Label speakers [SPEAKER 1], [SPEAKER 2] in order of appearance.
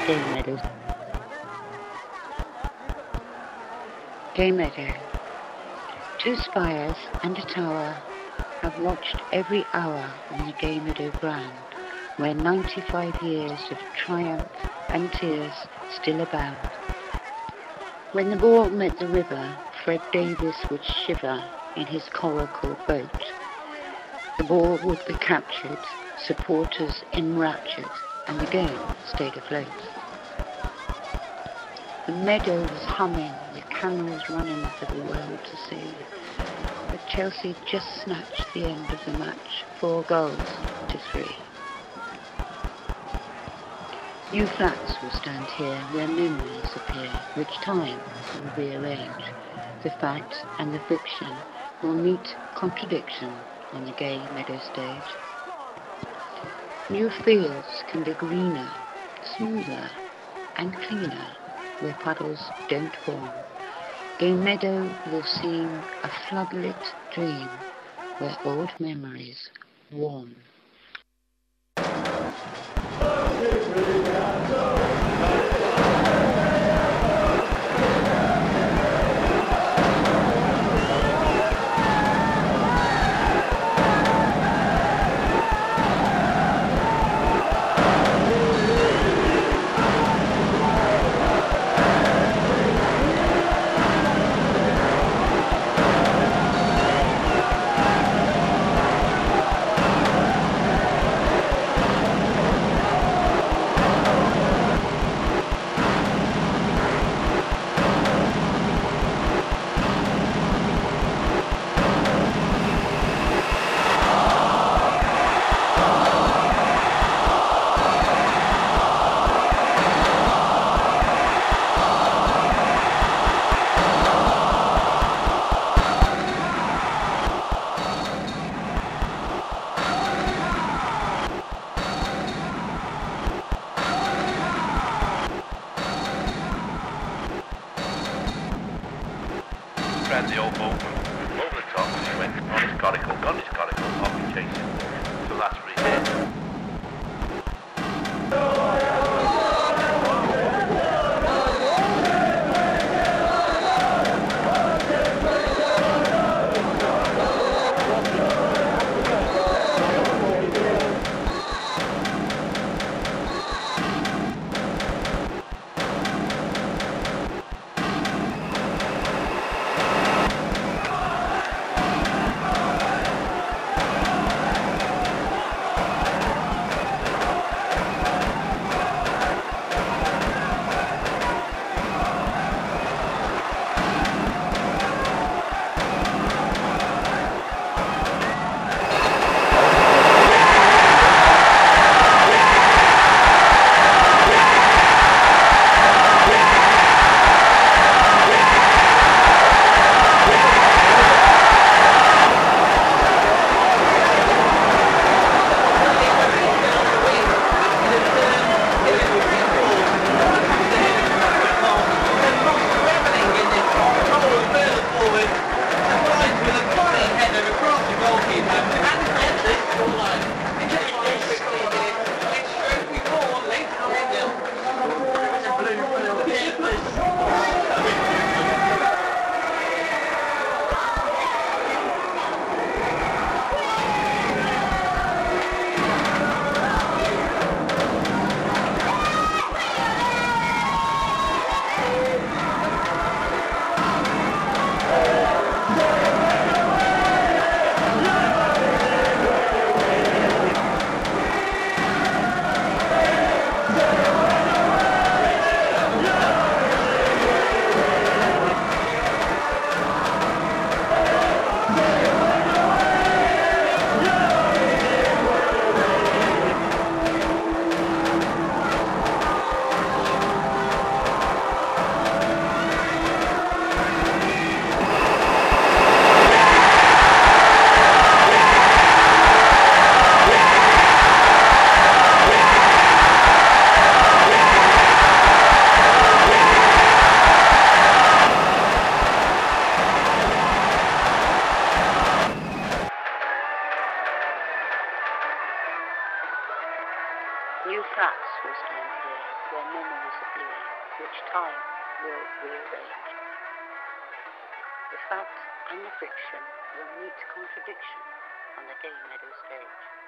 [SPEAKER 1] Gay Meadow. Gay Meadow. Two spires and a tower have watched every hour on the Gay Meadow ground, where 95 years of triumph and tears still abound. When the ball met the river, Fred Davis would shiver in his coracle boat. The ball would be captured, supporters enraptured, and the game stayed afloat. The meadow was humming, with cameras running for the world to see. But Chelsea just snatched the end of the match, 4-3. New flats will stand here where memories appear, which time will rearrange. The fact and the fiction will meet contradiction on the Gay Meadow stage. New fields can be greener, smoother and cleaner where puddles don't form. Gay Meadow will seem a floodlit dream where old memories warm.
[SPEAKER 2] Ran the old boat over the top and he went on his coracle, off and chasing. So that's what he did.
[SPEAKER 1] New flats will stand here where memories which time will rearrange. The fact and the fiction will meet contradiction on the Gay Meadow stage.